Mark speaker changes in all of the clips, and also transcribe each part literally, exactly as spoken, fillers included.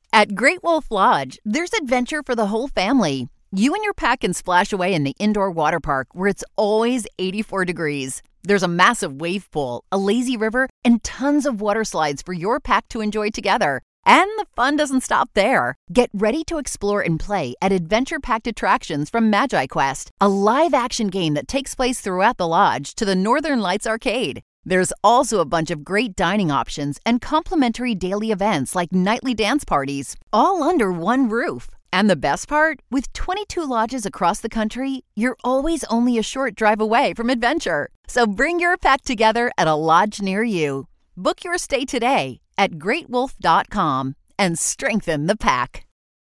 Speaker 1: At Great Wolf Lodge, there's adventure for the whole family. You and your pack can splash away in the indoor water park where it's always eighty-four degrees. There's a massive wave pool, a lazy river, and tons of water slides for your pack to enjoy together. And the fun doesn't stop there. Get ready to explore and play at adventure-packed attractions from Magi Quest, a live-action game that takes place throughout the lodge, to the Northern Lights Arcade. There's also a bunch of great dining options and complimentary daily events like nightly dance parties, all under one roof. And the best part? With twenty-two lodges across the country, you're always only a short drive away from adventure. So bring your pack together at a lodge near you. Book your stay today at great wolf dot com and strengthen the pack.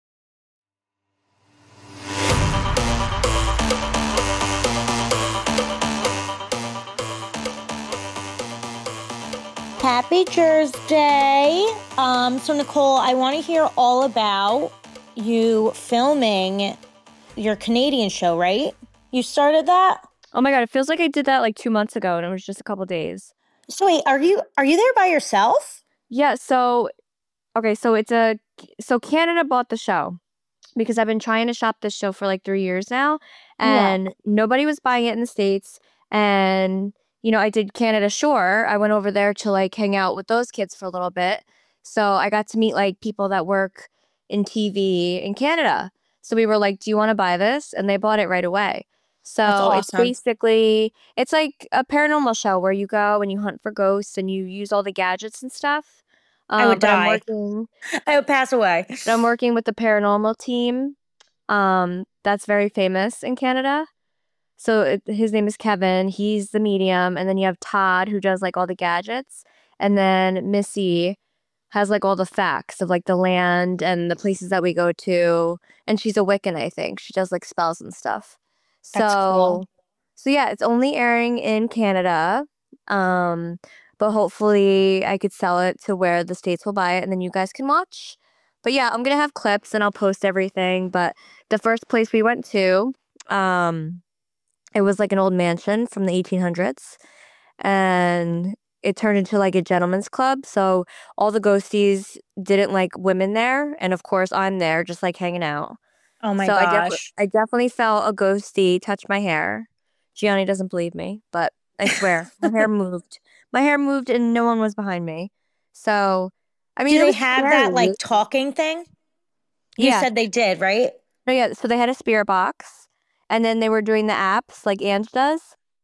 Speaker 2: Happy Thursday. Um, so, Nicole, I want to hear all about you filming your Canadian show, right? You started that?
Speaker 3: Oh my God, it feels like I did that like two months ago and it was just a couple days.
Speaker 2: So wait, are you are you there by yourself?
Speaker 3: Yeah, so, okay, so it's a, so Canada bought the show because I've been trying to shop this show for like three years now and yeah. Nobody was buying it in the States. And, you know, I did Canada Shore. I went over there to like hang out with those kids for a little bit. So I got to meet like people that work in T V in Canada. So we were like, do you want to buy this? And they bought it right away. So awesome. It's basically, it's like a paranormal show where you go and you hunt for ghosts and you use all the gadgets and stuff. Um,
Speaker 2: I would
Speaker 3: but
Speaker 2: die.
Speaker 3: I'm working,
Speaker 2: I would pass away.
Speaker 3: I'm working with the paranormal team. Um, that's very famous in Canada. So it, his name is Kevin. He's the medium. And then you have Todd, who does like all the gadgets. And then Missy has like all the facts of like the land and the places that we go to. And she's a Wiccan, I think. She does like spells and stuff.
Speaker 2: That's
Speaker 3: so,
Speaker 2: cool.
Speaker 3: So yeah, it's only airing in Canada. Um, but hopefully I could sell it to where the States will buy it and then you guys can watch. But yeah, I'm going to have clips and I'll post everything. But the first place we went to, um, it was like an old mansion from the eighteen hundreds. And it turned into like a gentleman's club. So all the ghosties didn't like women there. And of course I'm there just like hanging out.
Speaker 2: Oh my
Speaker 3: so
Speaker 2: gosh.
Speaker 3: I, def- I definitely felt a ghosty touch my hair. Gianni doesn't believe me, but I swear my hair moved. My hair moved and no one was behind me. So, I mean,
Speaker 2: do
Speaker 3: it
Speaker 2: they
Speaker 3: was
Speaker 2: have
Speaker 3: scary.
Speaker 2: that like talking thing? You
Speaker 3: yeah.
Speaker 2: said they did, right?
Speaker 3: No, yeah. So they had a spirit box and then they were doing the apps like Ange does.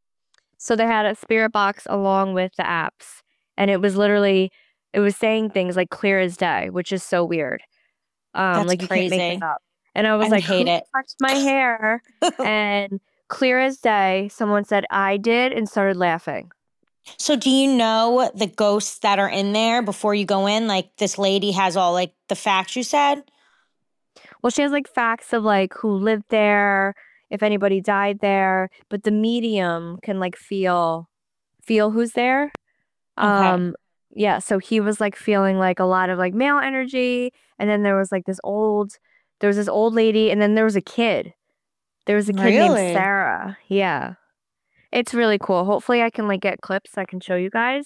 Speaker 3: So they had a spirit box along with the apps. And it was literally, it was saying things like clear as day, which is so weird. Um,
Speaker 2: That's
Speaker 3: like you
Speaker 2: crazy.
Speaker 3: can't make it up. And I was
Speaker 2: I
Speaker 3: like,
Speaker 2: hate
Speaker 3: who
Speaker 2: it.
Speaker 3: touched my hair? And clear as day, someone said, I did, and started laughing.
Speaker 2: So do you know the ghosts that are in there before you go in? Like this lady has all like the facts you said?
Speaker 3: Well, she has like facts of like who lived there, if anybody died there, but the medium can like feel feel who's there.
Speaker 2: Okay.
Speaker 3: Um yeah, so he was like feeling like a lot of like male energy, and then there was like this old there was this old lady, and then there was a kid. There was a kid
Speaker 2: Really?
Speaker 3: named Sarah. Yeah. It's really cool. Hopefully I can like get clips I can show you guys.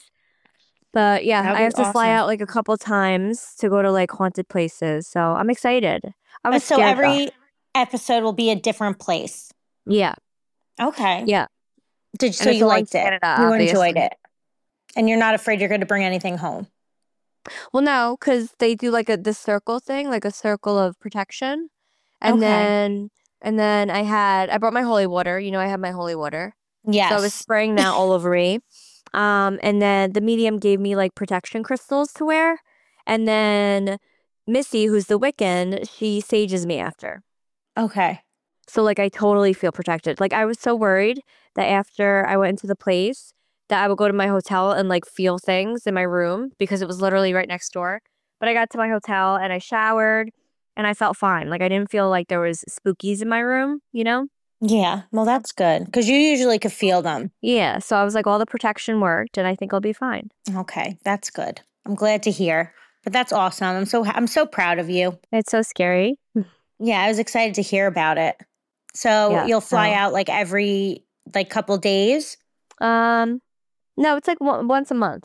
Speaker 3: But yeah,
Speaker 2: That'd
Speaker 3: I
Speaker 2: be
Speaker 3: have to fly
Speaker 2: awesome.
Speaker 3: out like a couple times to go to like haunted places. So I'm excited. I was
Speaker 2: So
Speaker 3: scared
Speaker 2: every
Speaker 3: though.
Speaker 2: episode will be a different place.
Speaker 3: Yeah.
Speaker 2: Okay.
Speaker 3: Yeah.
Speaker 2: Did so
Speaker 3: And it's
Speaker 2: you
Speaker 3: all in
Speaker 2: liked it?
Speaker 3: Canada,
Speaker 2: You
Speaker 3: obviously.
Speaker 2: enjoyed it, and you're not afraid you're going to bring anything home.
Speaker 3: Well, no, because they do like a this circle thing, like a circle of protection. And
Speaker 2: Okay.
Speaker 3: then and then I had I brought my holy water. You know, I have my holy water. So I was
Speaker 2: Yes.
Speaker 3: spraying that all over me. Um, and then the medium gave me like protection crystals to wear. And then Missy, who's the Wiccan, she sages me after.
Speaker 2: Okay.
Speaker 3: So like I totally feel protected. Like I was so worried that after I went into the place that I would go to my hotel and like feel things in my room because it was literally right next door. But I got to my hotel and I showered and I felt fine. Like I didn't feel like there was spookies in my room, you know?
Speaker 2: Yeah. Well, that's good because you usually could feel them.
Speaker 3: Yeah. So I was like, all the protection worked and I think I'll be fine.
Speaker 2: Okay. That's good. I'm glad to hear. But that's awesome. I'm so I'm so proud of you.
Speaker 3: It's so scary.
Speaker 2: Yeah, I was excited to hear about it. So
Speaker 3: Yeah,
Speaker 2: you'll fly
Speaker 3: so-
Speaker 2: out like every like couple days?
Speaker 3: Um, no, it's like one, once a month.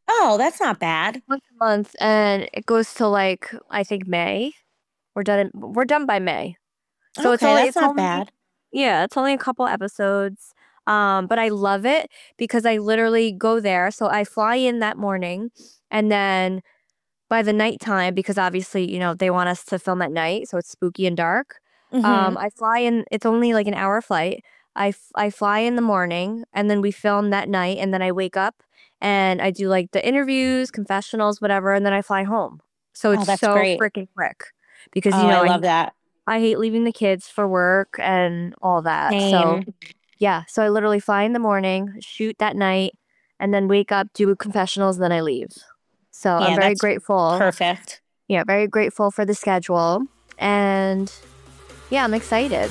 Speaker 2: Oh, that's not bad.
Speaker 3: Once a month, and it goes to like I think May. We're done. In, we're done by May, so it's
Speaker 2: Okay,
Speaker 3: only
Speaker 2: that's
Speaker 3: it's
Speaker 2: not
Speaker 3: only
Speaker 2: bad.
Speaker 3: yeah, it's only a couple episodes. Um, but I love it because I literally go there. So I fly in that morning, and then by the nighttime, because obviously you know they want us to film at night, so it's spooky and dark.
Speaker 2: Mm-hmm.
Speaker 3: Um, I fly in. It's only like an hour flight. I, f- I fly in the morning and then we film that night and then I wake up and I do like the interviews, confessionals, whatever, and then I fly home. So
Speaker 2: Oh,
Speaker 3: it's
Speaker 2: that's
Speaker 3: so
Speaker 2: great.
Speaker 3: freaking quick because
Speaker 2: Oh,
Speaker 3: you
Speaker 2: I
Speaker 3: know I
Speaker 2: love that.
Speaker 3: I hate leaving the kids for work and all that. So
Speaker 2: Same.
Speaker 3: yeah, so I literally fly in the morning, shoot that night, and then wake up, do confessionals, then I leave. So I'm
Speaker 2: Yeah,
Speaker 3: very
Speaker 2: that's
Speaker 3: grateful.
Speaker 2: perfect.
Speaker 3: Yeah, very grateful for the schedule. And yeah, I'm excited.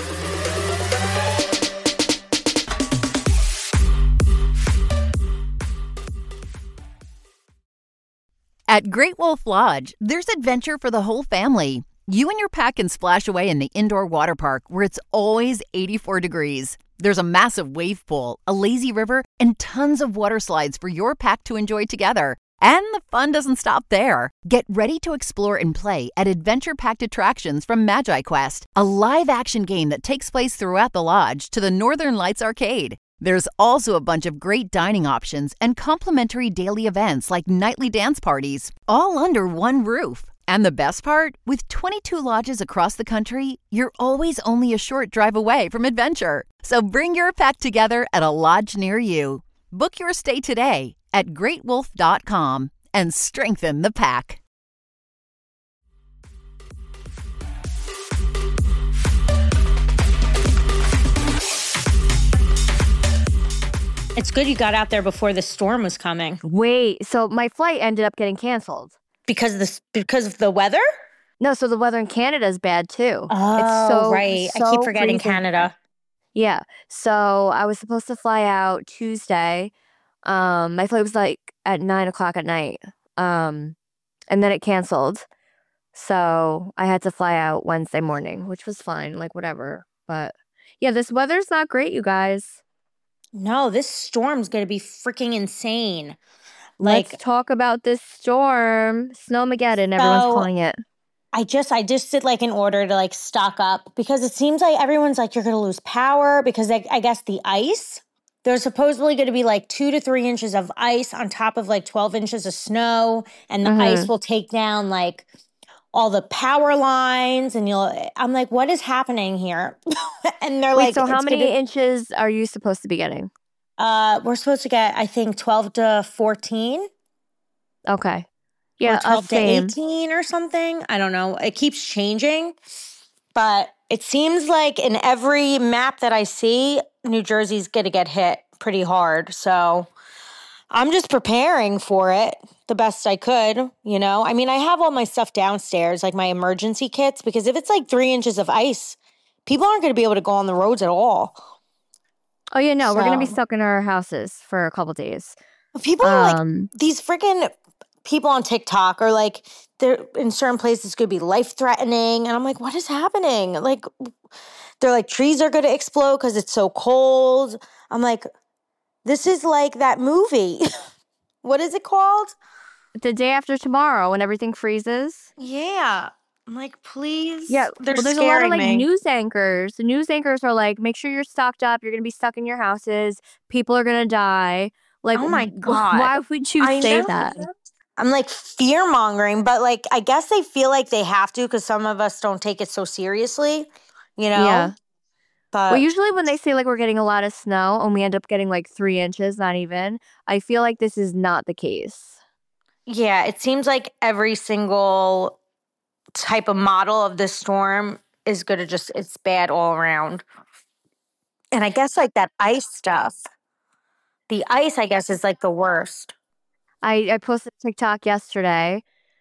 Speaker 1: At Great Wolf Lodge, there's adventure for the whole family. You and your pack can splash away in the indoor water park where it's always eighty-four degrees. There's a massive wave pool, a lazy river, and tons of water slides for your pack to enjoy together. And the fun doesn't stop there. Get ready to explore and play at adventure-packed attractions from Magi Quest, a live-action game that takes place throughout the lodge, to the Northern Lights Arcade. There's also a bunch of great dining options and complimentary daily events like nightly dance parties, all under one roof. And the best part? With twenty-two lodges across the country, you're always only a short drive away from adventure. So bring your pack together at a lodge near you. Book your stay today at great wolf dot com and strengthen the pack.
Speaker 2: It's good you got out there before the storm was coming.
Speaker 3: Wait, so my flight ended up getting canceled.
Speaker 2: Because of this because of the weather?
Speaker 3: No, so the weather in Canada is bad too. It's
Speaker 2: Oh,
Speaker 3: so
Speaker 2: right. I keep
Speaker 3: so
Speaker 2: forgetting
Speaker 3: freezing here.
Speaker 2: Canada.
Speaker 3: Yeah. So I was supposed to fly out Tuesday. Um, my flight was like at nine o'clock at night. Um, and then it canceled. So I had to fly out Wednesday morning, which was fine, like whatever. But yeah, this weather's not great, you guys.
Speaker 2: No, this storm's going to be freaking insane.
Speaker 3: Let's
Speaker 2: Like,
Speaker 3: talk about this storm. Snowmageddon, everyone's
Speaker 2: so
Speaker 3: calling it.
Speaker 2: I just I just did like an order to like stock up because it seems like everyone's like you're going to lose power because I, I guess the ice, there's supposedly going to be like two to three inches of ice on top of like twelve inches of snow, and the ice
Speaker 3: Mm-hmm.
Speaker 2: will take down like all the power lines, and you'll I'm like, what is happening here? And they're
Speaker 3: Wait,
Speaker 2: like,
Speaker 3: so how
Speaker 2: it's gonna
Speaker 3: many inches are you supposed to be getting?
Speaker 2: uh we're supposed to get I think twelve to fourteen
Speaker 3: Okay.
Speaker 2: or
Speaker 3: Yeah, us
Speaker 2: twelve to
Speaker 3: same.
Speaker 2: eighteen or something. I don't know. It keeps changing, but it seems like in every map that I see, New Jersey's going to get hit pretty hard. So I'm just preparing for it the best I could, you know? I mean, I have all my stuff downstairs, like my emergency kits, because if it's like three inches of ice, people aren't going to be able to go on the roads at all.
Speaker 3: Oh yeah, no, we're gonna be
Speaker 2: So
Speaker 3: stuck in our houses for a couple days.
Speaker 2: people are like,
Speaker 3: Um,
Speaker 2: these freaking people on TikTok are like, they're in certain places could be life threatening. And I'm like, what is happening? Like, they're like, trees are going to explode because it's so cold. I'm like, this is like that movie. What is it called?
Speaker 3: the day after tomorrow when everything freezes.
Speaker 2: Yeah. I'm like, please.
Speaker 3: Yeah,
Speaker 2: They're
Speaker 3: well, there's a lot of
Speaker 2: scaring
Speaker 3: like
Speaker 2: me.
Speaker 3: news anchors. The news anchors are like, make sure you're stocked up. You're gonna be stuck in your houses. People are gonna die. Like,
Speaker 2: Oh my
Speaker 3: wh-
Speaker 2: God.
Speaker 3: why would you
Speaker 2: I
Speaker 3: say
Speaker 2: know.
Speaker 3: that?
Speaker 2: I'm like fear mongering, but like, I guess they feel like they have to because some of us don't take it so seriously, you know?
Speaker 3: Yeah. Well,
Speaker 2: But
Speaker 3: usually when they say like we're getting a lot of snow and we end up getting like three inches, not even, I feel like this is not the case.
Speaker 2: yeah, it seems like every single type of model of this storm is going to just, it's bad all around. And I guess like that ice stuff, the ice, I guess, is like the worst.
Speaker 3: I, I posted a TikTok yesterday.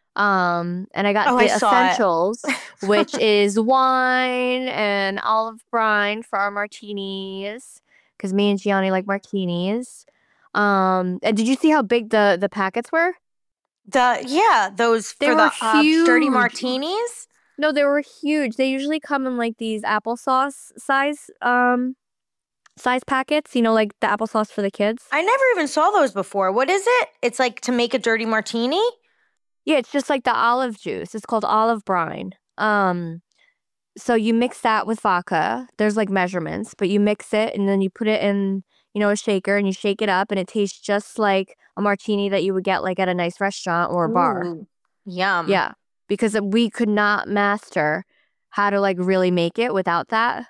Speaker 3: Um, and I got
Speaker 2: Oh, I
Speaker 3: the
Speaker 2: saw it.
Speaker 3: essentials, which is wine and olive brine for our martinis, because me and Gianni like martinis. Um, and did you see how big the the packets were?
Speaker 2: The, yeah, those
Speaker 3: They
Speaker 2: for
Speaker 3: were
Speaker 2: the uh, sturdy
Speaker 3: huge.
Speaker 2: martinis.
Speaker 3: No, they were huge. They usually come in like these applesauce size um size packets, you know, like the applesauce for the kids.
Speaker 2: I never even saw those before. What is it? It's like to make a dirty martini?
Speaker 3: Yeah, it's just like the olive juice. It's called olive brine. Um, so you mix that with vodka. There's like measurements, but you mix it and then you put it in, you know, a shaker and you shake it up and it tastes just like a martini that you would get like at a nice restaurant or a bar.
Speaker 2: Ooh, yum.
Speaker 3: Yeah, because we could not master how to like really make it without that.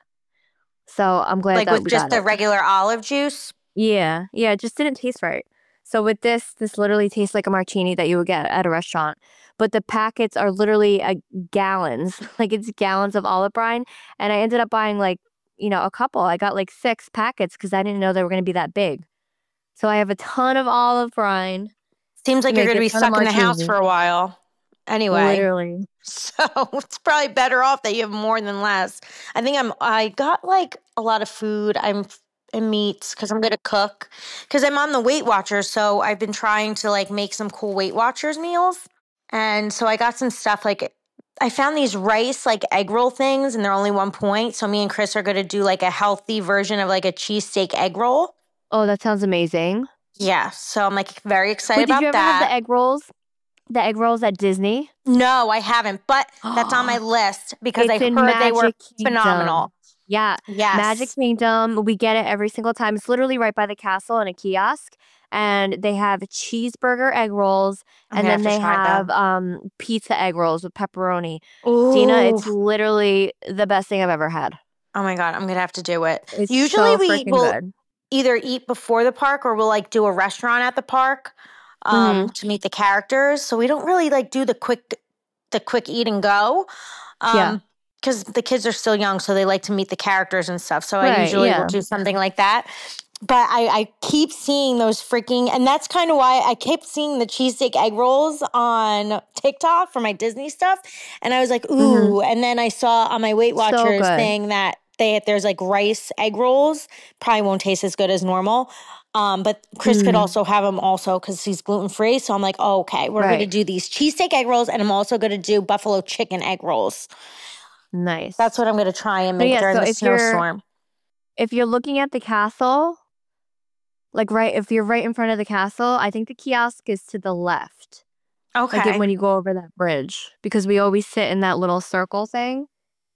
Speaker 3: So I'm glad
Speaker 2: Like
Speaker 3: that
Speaker 2: with
Speaker 3: we
Speaker 2: just
Speaker 3: got
Speaker 2: the
Speaker 3: it.
Speaker 2: regular olive juice?
Speaker 3: Yeah, yeah, it just didn't taste right. So with this, this literally tastes like a martini that you would get at a restaurant. But the packets are literally uh, gallons. Like it's gallons of olive brine. And I ended up buying like, you know, a couple. I got like six packets because I didn't know they were going to be that big. So I have a ton of olive brine.
Speaker 2: Seems like
Speaker 3: to
Speaker 2: you're
Speaker 3: make
Speaker 2: going to
Speaker 3: a
Speaker 2: be
Speaker 3: ton of
Speaker 2: stuck in the house
Speaker 3: martinis.
Speaker 2: for a while. Anyway.
Speaker 3: Literally.
Speaker 2: So it's probably better off that you have more than less. I think I'm, I got like a lot of food. I'm, and meats because I'm going to cook because I'm on the Weight Watchers. So I've been trying to like make some cool Weight Watchers meals. And so I got some stuff like I found these rice like egg roll things and they're only one point. So me and Chris are going to do like a healthy version of like a cheesesteak egg roll.
Speaker 3: Oh, that sounds amazing.
Speaker 2: Yeah. So I'm like very excited
Speaker 3: Wait, did
Speaker 2: about
Speaker 3: you ever
Speaker 2: that.
Speaker 3: have the egg rolls? The egg rolls at Disney?
Speaker 2: No, I haven't, but that's on my list because
Speaker 3: It's
Speaker 2: I
Speaker 3: in
Speaker 2: heard they were
Speaker 3: Magic Kingdom.
Speaker 2: phenomenal.
Speaker 3: Yeah.
Speaker 2: Yes.
Speaker 3: Magic Kingdom. We get it every single time. It's literally right by the castle in a kiosk. And they have cheeseburger egg rolls.
Speaker 2: I'm
Speaker 3: and
Speaker 2: gonna
Speaker 3: then
Speaker 2: have to
Speaker 3: they
Speaker 2: try
Speaker 3: have
Speaker 2: them.
Speaker 3: um, pizza egg rolls with pepperoni.
Speaker 2: Ooh.
Speaker 3: Dina, it's literally the best thing I've ever had.
Speaker 2: Oh my God, I'm going to have to do it.
Speaker 3: It's
Speaker 2: Usually
Speaker 3: so
Speaker 2: we
Speaker 3: freaking
Speaker 2: will
Speaker 3: good.
Speaker 2: either eat before the park or we'll like do a restaurant at the park um,
Speaker 3: Mhm.
Speaker 2: to meet the characters. So we don't really like do the quick the quick eat and go. Um,
Speaker 3: Yeah.
Speaker 2: because the kids are still young, so they like to meet the characters and stuff. So I
Speaker 3: Right,
Speaker 2: usually
Speaker 3: yeah.
Speaker 2: will do something like that. But I, I keep seeing those freaking, and that's kind of why I kept seeing the cheesesteak egg rolls on TikTok for my Disney stuff. And I was like, ooh. And then I saw on my Weight
Speaker 3: So
Speaker 2: Watchers
Speaker 3: good.
Speaker 2: thing that they there's like rice egg rolls. Probably won't taste as good as normal. Um, but Chris could
Speaker 3: Mm.
Speaker 2: also have them also because he's gluten free. So I'm like, oh, okay, we're going to
Speaker 3: Right.
Speaker 2: do these cheesesteak egg rolls, and I'm also going to do buffalo chicken egg rolls.
Speaker 3: Nice.
Speaker 2: That's what I'm going to try and
Speaker 3: But
Speaker 2: make
Speaker 3: yeah,
Speaker 2: during
Speaker 3: so
Speaker 2: the
Speaker 3: if you're
Speaker 2: snowstorm.
Speaker 3: if you're looking at the castle, like right if you're right in front of the castle, I think the kiosk is to the left.
Speaker 2: Okay.
Speaker 3: Like when you go over that bridge, because we always sit in that little circle thing,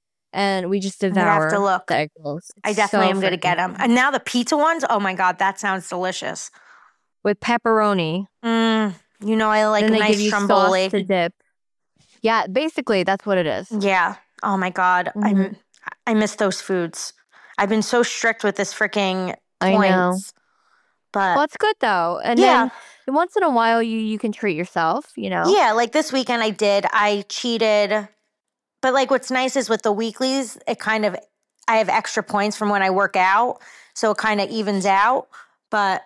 Speaker 3: and we just
Speaker 2: I'm gonna have
Speaker 3: devour
Speaker 2: to look.
Speaker 3: the egg rolls.
Speaker 2: I
Speaker 3: It's
Speaker 2: definitely
Speaker 3: so
Speaker 2: am going to
Speaker 3: freaking
Speaker 2: get them.
Speaker 3: good.
Speaker 2: And now the pizza ones, oh my God, that sounds delicious.
Speaker 3: With pepperoni.
Speaker 2: Mm, you know, I like
Speaker 3: Then
Speaker 2: a
Speaker 3: they
Speaker 2: nice
Speaker 3: give you
Speaker 2: stromboli.
Speaker 3: sauce to dip. Yeah, basically that's what it is.
Speaker 2: Yeah. Oh my God.
Speaker 3: Mhm.
Speaker 2: I I miss those foods. I've been so strict with this freaking
Speaker 3: I know.
Speaker 2: points. But
Speaker 3: Well, it's good though. And
Speaker 2: yeah.
Speaker 3: then once in a while you you can treat yourself, you know.
Speaker 2: Yeah, like this weekend I did. I cheated. But like what's nice is with the weeklies, it kind of I have extra points from when I work out, so it kind of evens out. But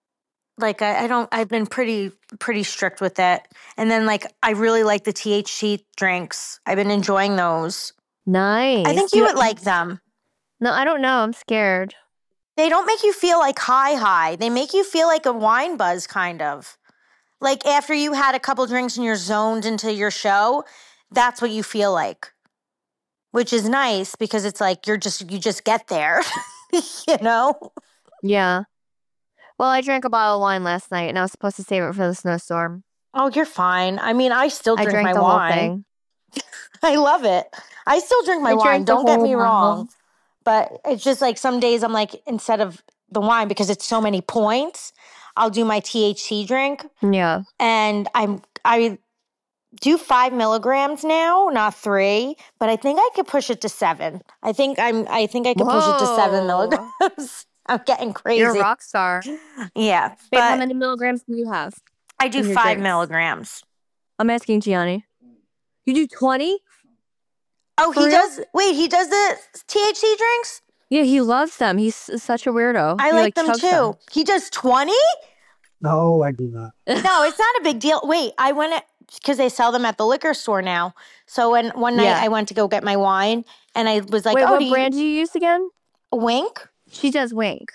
Speaker 2: like I, I don't I've been pretty pretty strict with it. And then like I really like the T H C drinks. I've been enjoying those.
Speaker 3: Nice.
Speaker 2: I think you would like them.
Speaker 3: No, I don't know. I'm scared.
Speaker 2: They don't make you feel like high high. They make you feel like a wine buzz kind of. Like after you had a couple drinks and you're zoned into your show, that's what you feel like. Which is nice because it's like you're just you just get there. You know?
Speaker 3: Yeah. Well, I drank a bottle of wine last night, and I was supposed to save it for the snowstorm.
Speaker 2: Oh, you're fine. I mean, I still
Speaker 3: I
Speaker 2: drink
Speaker 3: drank
Speaker 2: my
Speaker 3: the
Speaker 2: wine.
Speaker 3: whole thing.
Speaker 2: I love it. I still drink my
Speaker 3: I
Speaker 2: wine.
Speaker 3: drank the
Speaker 2: Don't get
Speaker 3: whole
Speaker 2: me
Speaker 3: bottle.
Speaker 2: wrong. But it's just like some days I'm like, instead of the wine, because it's so many points, I'll do my T H C drink.
Speaker 3: Yeah.
Speaker 2: And I'm I do five milligrams now, not three, but I think I could push it to seven. I think I'm I think I could push it to seven
Speaker 3: Whoa.
Speaker 2: milligrams. I'm getting crazy.
Speaker 3: You're a rock star.
Speaker 2: Yeah.
Speaker 3: Babe, how
Speaker 2: But
Speaker 3: many milligrams do you have?
Speaker 2: I do
Speaker 3: in your
Speaker 2: five
Speaker 3: drinks?
Speaker 2: milligrams.
Speaker 3: I'm asking Gianni. You do twenty?
Speaker 2: Oh,
Speaker 3: For
Speaker 2: he
Speaker 3: real?
Speaker 2: does wait, he does the T H C drinks?
Speaker 3: Yeah, he loves them. He's s- such a weirdo.
Speaker 2: I
Speaker 3: he,
Speaker 2: like,
Speaker 3: like
Speaker 2: them
Speaker 3: chugs
Speaker 2: too.
Speaker 3: them.
Speaker 2: He does twenty?
Speaker 4: No, I do not.
Speaker 2: No, it's not a big deal. Wait, I went because they sell them at the liquor store now. So when one night
Speaker 3: Yeah.
Speaker 2: I went to go get my wine and I was like,
Speaker 3: Wait,
Speaker 2: oh,
Speaker 3: what
Speaker 2: do you
Speaker 3: brand do you use again?
Speaker 2: Wink?
Speaker 3: She does Wink.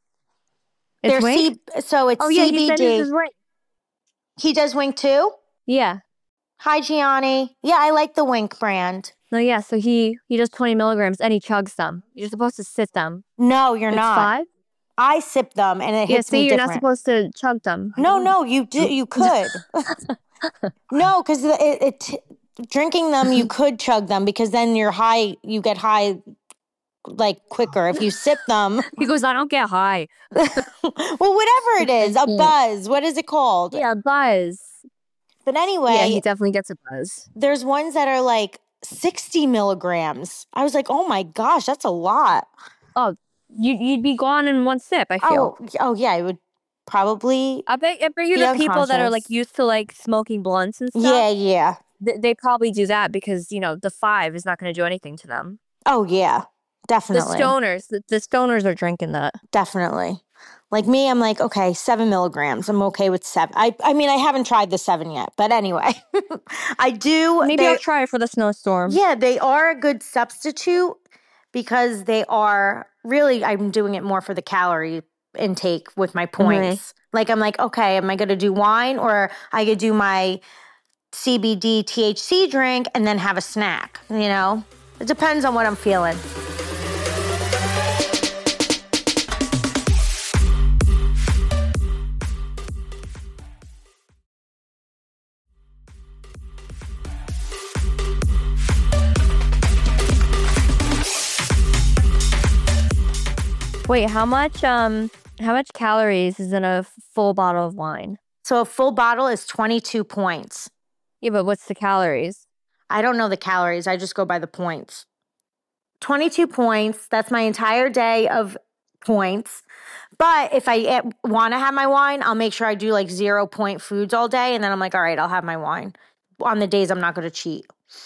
Speaker 3: It's
Speaker 2: They're
Speaker 3: Wink?
Speaker 2: C- so it's
Speaker 3: Oh, yeah, he said
Speaker 2: C B D.
Speaker 3: his is Wink.
Speaker 2: He does Wink too?
Speaker 3: Yeah.
Speaker 2: Hi, Gianni. Yeah, I like the Wink brand.
Speaker 3: No, yeah. So he he does twenty milligrams and he chugs them. You're supposed to sip them.
Speaker 2: No, you're
Speaker 3: It's
Speaker 2: not.
Speaker 3: five.
Speaker 2: I sip them and it
Speaker 3: Yeah.
Speaker 2: hits
Speaker 3: See,
Speaker 2: me
Speaker 3: you're not
Speaker 2: different.
Speaker 3: supposed to chug them.
Speaker 2: No, no, you do. You could. No, because it, it drinking them, you could chug them because then you're high. You get high like quicker if you sip them.
Speaker 3: He goes, I don't get high.
Speaker 2: Well, whatever it is, a buzz. What is it called?
Speaker 3: Yeah, buzz.
Speaker 2: But anyway,
Speaker 3: Yeah, he definitely gets a buzz.
Speaker 2: there's ones that are like sixty milligrams. I was like, oh my gosh, that's a lot.
Speaker 3: Oh, you, you'd be gone in one sip, I feel.
Speaker 2: Oh, oh yeah, I would probably.
Speaker 3: I bet, I bet you
Speaker 2: Be
Speaker 3: the people that are like
Speaker 2: unconscious.
Speaker 3: used to like smoking blunts and stuff,
Speaker 2: Yeah, yeah.
Speaker 3: th- they probably do that because, you know, the five is not going to do anything to them.
Speaker 2: Oh yeah,
Speaker 3: The
Speaker 2: definitely.
Speaker 3: stoners, the, the stoners are drinking that.
Speaker 2: Definitely. Like me, I'm like, okay, seven milligrams. I'm okay with seven. I, I mean, I haven't tried the seven yet, but anyway, I do.
Speaker 3: Maybe
Speaker 2: they-
Speaker 3: I'll try it for the snowstorm.
Speaker 2: Yeah, they are a good substitute because they are really, I'm doing it more for the calorie intake with my points. Like, I'm like, okay, am I going to do wine or I could do my C B D T H C drink and then have a snack, you know? It depends on what I'm feeling.
Speaker 3: Wait, how much um how much calories is in a full bottle of wine?
Speaker 2: So a full bottle is twenty-two points.
Speaker 3: Yeah, but what's the calories?
Speaker 2: I don't know the calories. I just go by the points. twenty-two points. That's my entire day of points. But if I want to have my wine, I'll make sure I do like zero point foods all day. And then I'm like, all right, I'll have my wine on the days I'm not going to cheat.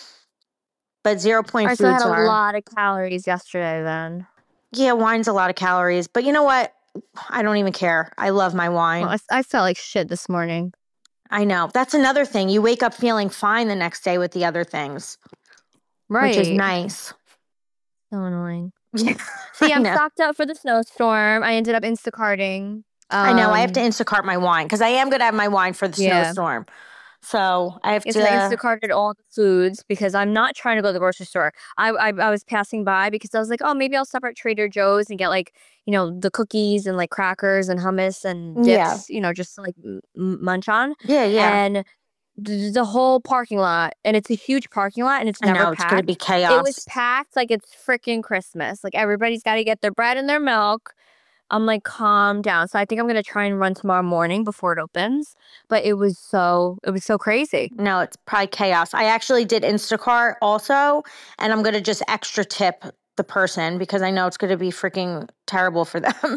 Speaker 2: But zero point
Speaker 3: All right, so
Speaker 2: foods
Speaker 3: I had a
Speaker 2: are.
Speaker 3: lot of calories yesterday then.
Speaker 2: Yeah, wine's a lot of calories. But you know what? I don't even care. I love my wine.
Speaker 3: Well, I, I felt like shit this morning.
Speaker 2: I know. That's another thing. You wake up feeling fine the next day with the other things,
Speaker 3: Right.
Speaker 2: which is nice.
Speaker 3: So annoying.
Speaker 2: Yeah,
Speaker 3: See,
Speaker 2: I
Speaker 3: I'm
Speaker 2: know.
Speaker 3: stocked up for the snowstorm. I ended up Instacarting.
Speaker 2: I know. I have to
Speaker 3: Um,
Speaker 2: Instacart my wine because I am going to have my wine for the
Speaker 3: Yeah.
Speaker 2: snowstorm. So I have
Speaker 3: Yes,
Speaker 2: to.
Speaker 3: I Instacarted all the foods because I'm not trying to go to the grocery store. I, I I was passing by because I was like, oh, maybe I'll stop at Trader Joe's and get like, you know, the cookies and like crackers and hummus and dips,
Speaker 2: Yeah.
Speaker 3: you know, just to, like m- m- munch on.
Speaker 2: Yeah, yeah.
Speaker 3: And th- the whole parking lot, and it's a huge parking lot, and it's
Speaker 2: I
Speaker 3: never
Speaker 2: know it's going to
Speaker 3: packed.
Speaker 2: be
Speaker 3: It
Speaker 2: chaos.
Speaker 3: was packed like it's freaking Christmas. Like everybody's got to get their bread and their milk. I'm like, calm down. So I think I'm gonna try and run tomorrow morning before it opens. But it was so it was so crazy.
Speaker 2: No, it's probably chaos. I actually did Instacart also, and I'm going to just extra tip the person because I know it's going to be freaking terrible for them.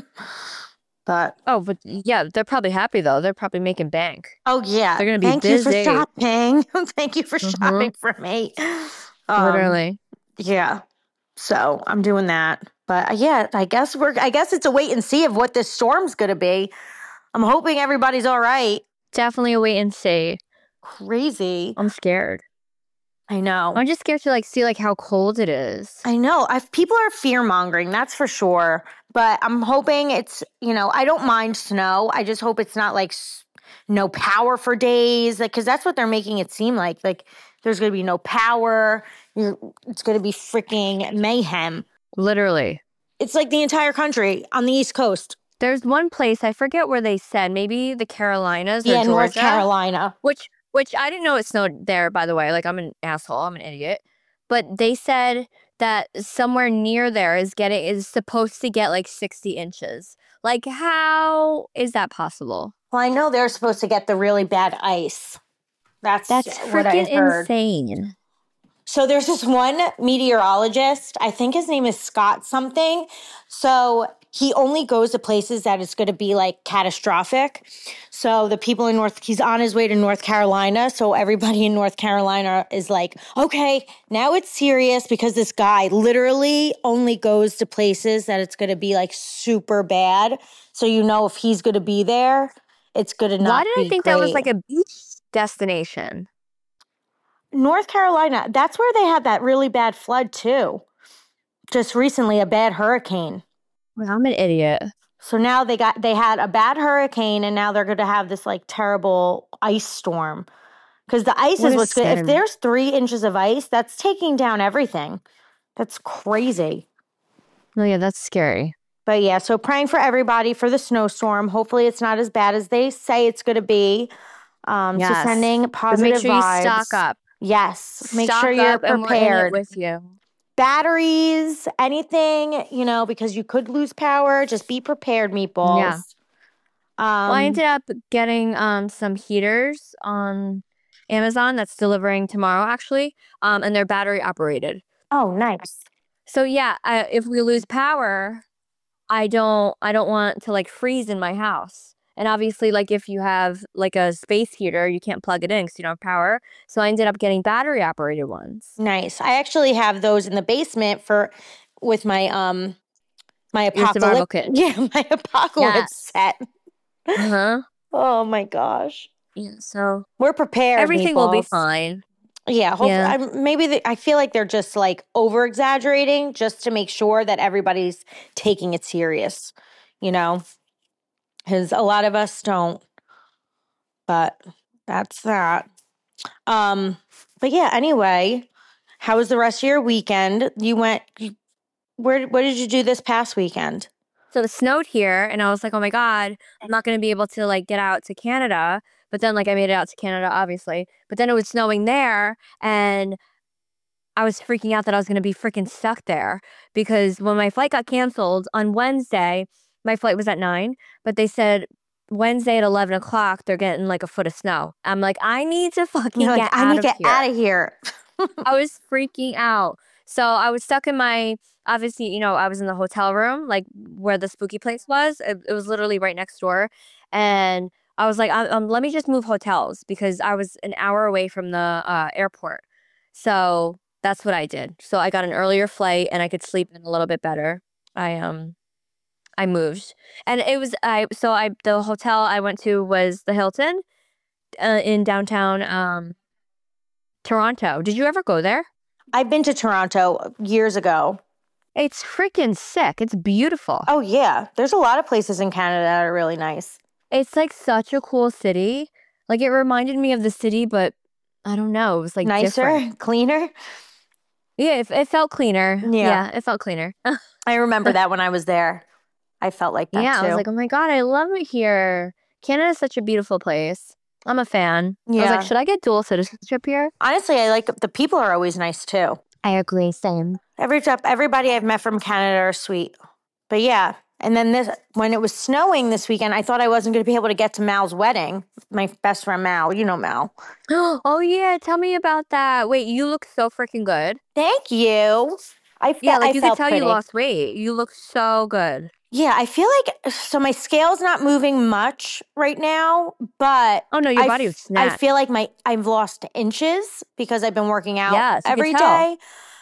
Speaker 2: But
Speaker 3: Oh, but yeah, they're probably happy though. They're probably making bank.
Speaker 2: oh yeah,
Speaker 3: They're gonna be
Speaker 2: thank you for
Speaker 3: busy.
Speaker 2: shopping. Thank you for
Speaker 3: Mhm.
Speaker 2: shopping for me. Um,
Speaker 3: Literally.
Speaker 2: Yeah. So I'm doing that. But uh, yeah, I guess we're I guess it's a wait and see of what this storm's gonna be. I'm hoping everybody's all right.
Speaker 3: Definitely a wait and see.
Speaker 2: Crazy.
Speaker 3: I'm scared.
Speaker 2: I know.
Speaker 3: I'm just scared to like see like how cold it is.
Speaker 2: I know. I people are fear mongering, that's for sure. But I'm hoping it's, you know, I don't mind snow. I just hope it's not like s- no power for days, like because that's what they're making it seem like. Like there's gonna be no power. You're, it's gonna be freaking mayhem.
Speaker 3: Literally.
Speaker 2: It's like the entire country on the East Coast.
Speaker 3: There's one place, I forget where they said, maybe the Carolinas or
Speaker 2: Yeah,
Speaker 3: Georgia.
Speaker 2: North Carolina.
Speaker 3: Which which I didn't know it snowed there, by the way. Like I'm an asshole, I'm an idiot. But they said that somewhere near there is getting is supposed to get like sixty inches. Like how is that possible?
Speaker 2: Well, I know they're supposed to get the really bad ice. That's,
Speaker 3: That's
Speaker 2: what I
Speaker 3: freaking
Speaker 2: heard.
Speaker 3: insane.
Speaker 2: So there's this one meteorologist, I think his name is Scott something. So he only goes to places that it's going to be like catastrophic. So the people in North, he's on his way to North Carolina. So everybody in North Carolina is like, okay, now it's serious because this guy literally only goes to places that it's going to be like super bad. So you know if he's going to be there, it's going to not
Speaker 3: Why did
Speaker 2: be
Speaker 3: I think that was
Speaker 2: great.
Speaker 3: like a beach destination?
Speaker 2: North Carolina, that's where they had that really bad flood too. Just recently, a bad hurricane.
Speaker 3: Well, I'm an idiot.
Speaker 2: So now they got they had a bad hurricane, and now they're going to have this like terrible ice storm. Because the ice
Speaker 3: What
Speaker 2: is
Speaker 3: a
Speaker 2: what's good. If
Speaker 3: sin.
Speaker 2: there's three inches of ice, that's taking down everything. That's crazy.
Speaker 3: Oh, yeah, that's scary.
Speaker 2: But yeah, so praying for everybody for the snowstorm. Hopefully it's not as bad as they say it's going to be. Um, So
Speaker 3: Yes.
Speaker 2: sending
Speaker 3: But
Speaker 2: positive
Speaker 3: make sure
Speaker 2: vibes.
Speaker 3: you stock up.
Speaker 2: Yes. Make
Speaker 3: Stock
Speaker 2: sure you're
Speaker 3: up and we're in it
Speaker 2: prepared.
Speaker 3: with you.
Speaker 2: Batteries, anything, you know, because you could lose power. Just be prepared, meatballs.
Speaker 3: Yeah.
Speaker 2: Um,
Speaker 3: Well, I ended up getting um some heaters on Amazon that's delivering tomorrow, actually, um, and they're battery operated.
Speaker 2: oh, nice.
Speaker 3: So yeah, I, if we lose power, I don't I don't want to like freeze in my house. And obviously, like if you have like a space heater, you can't plug it in because you don't have power. So I ended up getting battery operated ones.
Speaker 2: Nice. I actually have those in the basement for with my um my
Speaker 3: Your survival
Speaker 2: apocalypse.
Speaker 3: kit.
Speaker 2: Yeah, my apocalypse
Speaker 3: Yes.
Speaker 2: set.
Speaker 3: Uh huh.
Speaker 2: Oh my gosh.
Speaker 3: Yeah. So
Speaker 2: We're prepared.
Speaker 3: everything will be
Speaker 2: meatballs.
Speaker 3: fine.
Speaker 2: Yeah, hopefully.
Speaker 3: Yeah.
Speaker 2: I'm, maybe the, I feel like they're just like over exaggerating just to make sure that everybody's taking it serious, you know, because a lot of us don't. But that's that. Um, but yeah. Anyway, how was the rest of your weekend? You went. You, where? What did you do this past weekend?
Speaker 3: So it snowed here, and I was like, oh my God, I'm not going to be able to like get out to Canada. But then like I made it out to Canada, obviously. But then it was snowing there, and I was freaking out that I was going to be freaking stuck there because when my flight got canceled on Wednesday, my flight was at nine, but they said Wednesday at eleven o'clock, they're getting like a foot of snow. I'm like, I need to fucking
Speaker 2: You're like,
Speaker 3: get
Speaker 2: I
Speaker 3: out
Speaker 2: need
Speaker 3: of
Speaker 2: to get
Speaker 3: here.
Speaker 2: out of here.
Speaker 3: I was freaking out. So I was stuck in my, obviously, you know, I was in the hotel room, like where the spooky place was. It, it was literally right next door. And I was like, um, um, let me just move hotels because I was an hour away from the uh, airport. So that's what I did. So I got an earlier flight and I could sleep in a little bit better. I um I moved. And it was I so I the hotel I went to was the Hilton uh, in downtown um Toronto. Did you ever go there?
Speaker 2: I've been to Toronto years ago.
Speaker 3: It's freaking sick. It's beautiful.
Speaker 2: Oh yeah, there's a lot of places in Canada that are really nice.
Speaker 3: It's like such a cool city. Like it reminded me of the city, but I don't know. It was like
Speaker 2: Nicer,
Speaker 3: different.
Speaker 2: cleaner.
Speaker 3: Yeah, it, it felt cleaner.
Speaker 2: Yeah.
Speaker 3: Yeah, it felt cleaner.
Speaker 2: I remember that when I was there. I felt like that
Speaker 3: Yeah,
Speaker 2: too.
Speaker 3: I was like, oh my God, I love it here. Canada is such a beautiful place. I'm a fan. I was
Speaker 2: Yeah.
Speaker 3: like, should I get dual citizenship here?
Speaker 2: Honestly, I like the people are always nice too.
Speaker 3: I agree. Same.
Speaker 2: Every trip, everybody I've met from Canada are sweet. But yeah, and then this when it was snowing this weekend, I thought I wasn't going to be able to get to Mal's wedding. My best friend Mal, you know Mal.
Speaker 3: Oh yeah, tell me about that. Wait, you look so freaking good.
Speaker 2: Thank you. I fe-
Speaker 3: Yeah, like
Speaker 2: I
Speaker 3: you could
Speaker 2: felt
Speaker 3: tell
Speaker 2: pretty.
Speaker 3: you lost weight. You look so good.
Speaker 2: Yeah, I feel like so my scale's not moving much right now, but
Speaker 3: Oh no, your
Speaker 2: I
Speaker 3: body
Speaker 2: f-
Speaker 3: was snatched.
Speaker 2: I feel like my I've lost inches because I've been working out
Speaker 3: Yes, you could
Speaker 2: every
Speaker 3: tell.
Speaker 2: day.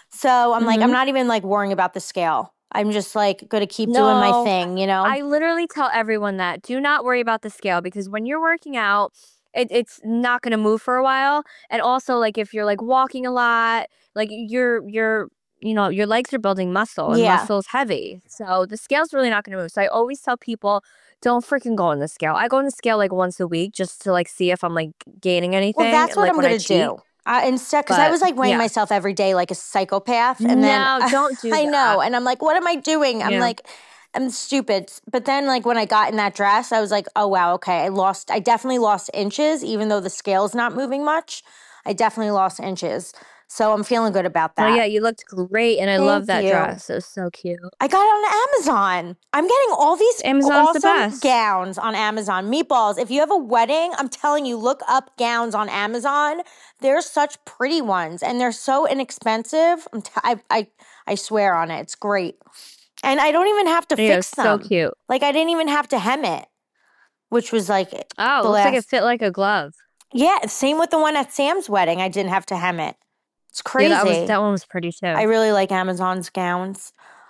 Speaker 2: So I'm like, I'm
Speaker 3: Mhm.
Speaker 2: not even like worrying about the scale. I'm just like going to keep doing my
Speaker 3: No,
Speaker 2: thing, you know?
Speaker 3: I literally tell everyone that. Do not worry about the scale because when you're working out, it, it's not going to move for a while. And also, like if you're like walking a lot, like you're you're you know your legs are building muscle and
Speaker 2: Yeah.
Speaker 3: muscle's heavy, so the scale's really not going to move. So I always tell people, don't freaking go on the scale. I go on the scale like once a week just to like see if I'm like gaining anything.
Speaker 2: Well, that's what
Speaker 3: like
Speaker 2: I'm
Speaker 3: when I
Speaker 2: going to
Speaker 3: cheat.
Speaker 2: do. Uh, instead, because I
Speaker 3: But
Speaker 2: was like weighing
Speaker 3: yeah,
Speaker 2: myself every day like a psychopath. And then
Speaker 3: no, don't do
Speaker 2: I know.
Speaker 3: that.
Speaker 2: And I'm like, what am I doing? I'm
Speaker 3: Yeah.
Speaker 2: like, I'm stupid. But then, like, when I got in that dress, I was like, oh, wow, okay. I lost, I definitely lost inches, even though the scale's not moving much. I definitely lost inches. So I'm feeling good about
Speaker 3: No,
Speaker 2: that.
Speaker 3: yeah, you looked great, and I love
Speaker 2: Thank
Speaker 3: that
Speaker 2: you.
Speaker 3: dress. It was so cute.
Speaker 2: I got it on Amazon. I'm getting all these
Speaker 3: Amazon's the
Speaker 2: awesome
Speaker 3: best.
Speaker 2: gowns on Amazon. Meatballs, if you have a wedding, I'm telling you, look up gowns on Amazon. They're such pretty ones, and they're so inexpensive. I'm t- I, I, I swear on it. It's great. And I don't even have to
Speaker 3: Yeah,
Speaker 2: fix
Speaker 3: it's so
Speaker 2: them.
Speaker 3: cute.
Speaker 2: Like, I didn't even have to hem it, which was like
Speaker 3: Oh,
Speaker 2: the
Speaker 3: looks like it
Speaker 2: last.
Speaker 3: fit like a glove.
Speaker 2: Yeah, same with the one at Sam's wedding. I didn't have to hem it. It's
Speaker 3: Yeah,
Speaker 2: crazy.
Speaker 3: that was that one was pretty too.
Speaker 2: I really like Amazon's gowns.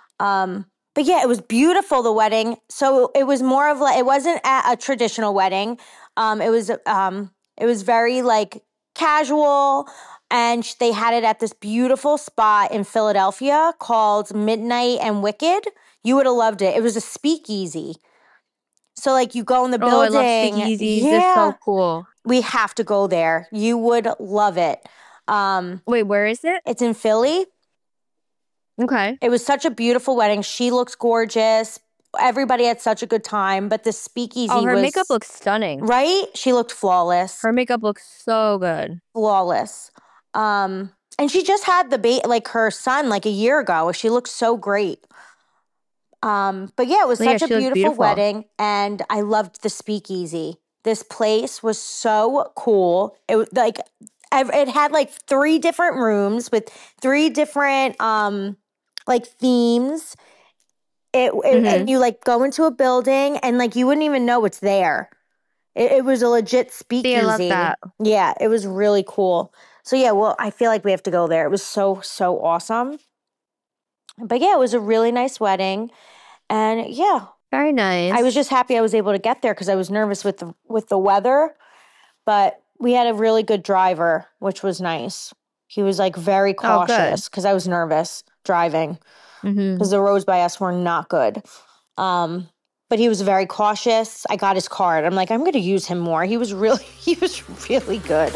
Speaker 2: Um, but yeah, it was beautiful, the wedding. So it was more of like, it wasn't a, a traditional wedding. Um, it was, um, it was very like casual, and sh- they had it at this beautiful spot in Philadelphia called Midnight and Wicked. You would have loved it. It was a speakeasy. So like you go in the
Speaker 3: Oh, I love
Speaker 2: building.
Speaker 3: speakeasies. They're
Speaker 2: Yeah.
Speaker 3: so cool.
Speaker 2: We have to go there. You would love it. Um,
Speaker 3: Wait, where is it?
Speaker 2: it's in Philly.
Speaker 3: Okay.
Speaker 2: It was such a beautiful wedding. She looks gorgeous. Everybody had such a good time. But the speakeasy
Speaker 3: Oh, her
Speaker 2: was,
Speaker 3: makeup looks stunning.
Speaker 2: right? She looked flawless.
Speaker 3: Her makeup looks so good.
Speaker 2: Flawless. Um, and she just had the ba- like her son like a year ago. She looked so great. Um, but yeah, it was
Speaker 3: Yeah,
Speaker 2: such a
Speaker 3: she looked
Speaker 2: beautiful,
Speaker 3: beautiful.
Speaker 2: wedding, and I loved the speakeasy. This place was so cool. It was like ev- it had like three different rooms with three different um like themes. It, it
Speaker 3: Mhm.
Speaker 2: and you like go into a building and like you wouldn't even know it's there. It, it was a legit speakeasy.
Speaker 3: See, I love that.
Speaker 2: Yeah, it was really cool. So yeah, well, I feel like we have to go there. It was so so awesome. But yeah, it was a really nice wedding, and yeah,
Speaker 3: Very nice.
Speaker 2: I was just happy I was able to get there because I was nervous with the with the weather. But we had a really good driver, which was nice. He was like very
Speaker 3: Oh, good.
Speaker 2: cautious because I was nervous driving
Speaker 3: Mhm.
Speaker 2: because the roads by us were not good. Um, but he was very cautious. I got his card. I'm like, I'm going to use him more. He was really, he was really good.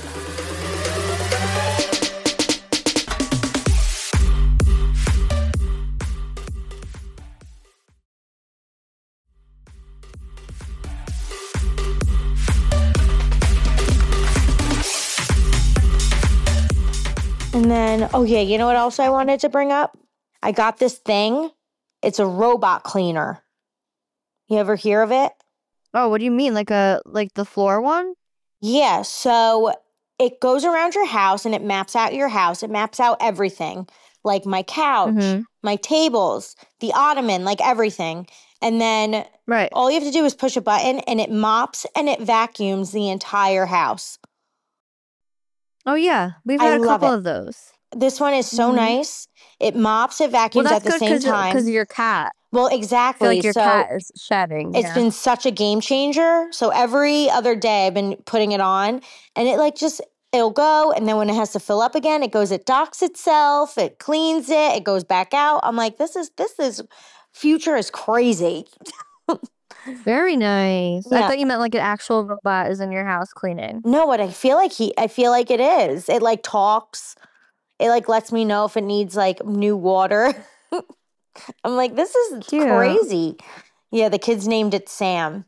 Speaker 2: And then, oh yeah, you know what else I wanted to bring up? I got this thing. It's a robot cleaner. You ever hear of it?
Speaker 3: Oh, what do you mean? Like a like the floor one?
Speaker 2: Yeah, so it goes around your house and it maps out your house. It maps out everything, like my couch,
Speaker 3: Mhm.
Speaker 2: my tables, the ottoman, like everything. And then
Speaker 3: Right.
Speaker 2: all you have to do is push a button and it mops and it vacuums the entire house.
Speaker 3: Oh yeah, we've
Speaker 2: I
Speaker 3: had a
Speaker 2: love
Speaker 3: couple
Speaker 2: it.
Speaker 3: of those.
Speaker 2: This one is so
Speaker 3: Mhm.
Speaker 2: nice. It mops, it
Speaker 3: Well,
Speaker 2: vacuums
Speaker 3: that's
Speaker 2: at the
Speaker 3: good
Speaker 2: same
Speaker 3: because
Speaker 2: time.
Speaker 3: because of your cat.
Speaker 2: Well,
Speaker 3: I feel
Speaker 2: exactly.
Speaker 3: like your
Speaker 2: So
Speaker 3: cat is shedding.
Speaker 2: it's
Speaker 3: Yeah.
Speaker 2: been such a game changer. So every other day I've been putting it on and it like just, it'll go. And then when it has to fill up again, it goes, it docks itself, it cleans it, it goes back out. I'm like, this is, this is, future is crazy.
Speaker 3: Very nice. I
Speaker 2: Yeah.
Speaker 3: thought you meant like an actual robot is in your house cleaning.
Speaker 2: No, what I feel like he, I feel like it is. It like talks. It like lets me know if it needs like new water. I'm like, this is
Speaker 3: Cute.
Speaker 2: crazy. Yeah, the kids named it Sam.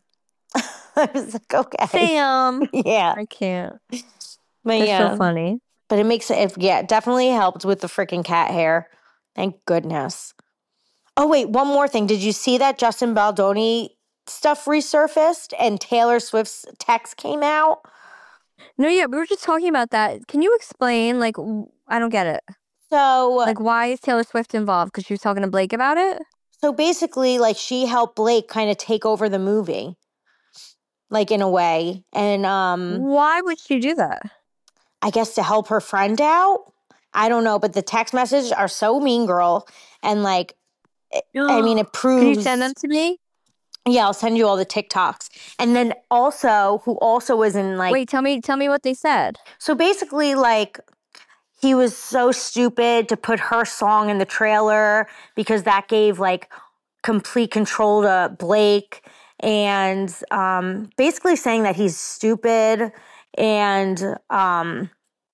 Speaker 2: I was like, okay.
Speaker 3: Sam.
Speaker 2: Yeah.
Speaker 3: I can't.
Speaker 2: But
Speaker 3: That's
Speaker 2: yeah.
Speaker 3: so funny.
Speaker 2: But it makes it, yeah, it definitely helped with the freaking cat hair. Thank goodness. Oh, wait, one more thing. Did you see that Justin Baldoni stuff resurfaced and Taylor Swift's text came out?
Speaker 3: No, yeah, we were just talking about that. Can you explain? Like, w- I don't get it.
Speaker 2: So,
Speaker 3: Like, why is Taylor Swift involved? Because she was talking to Blake about it?
Speaker 2: so basically, like, she helped Blake kind of take over the movie, like, in a way. And um,
Speaker 3: Why would she do that?
Speaker 2: I guess to help her friend out. I don't know, but the text messages are so mean, girl. And, like, it- I mean, it proves.
Speaker 3: Can you send them to me?
Speaker 2: Yeah, I'll send you all the TikToks. And then also, who also was in like,
Speaker 3: Wait, tell me, tell me what they said.
Speaker 2: so basically, like, he was so stupid to put her song in the trailer because that gave like complete control to Blake, and um, basically saying that he's stupid. And um,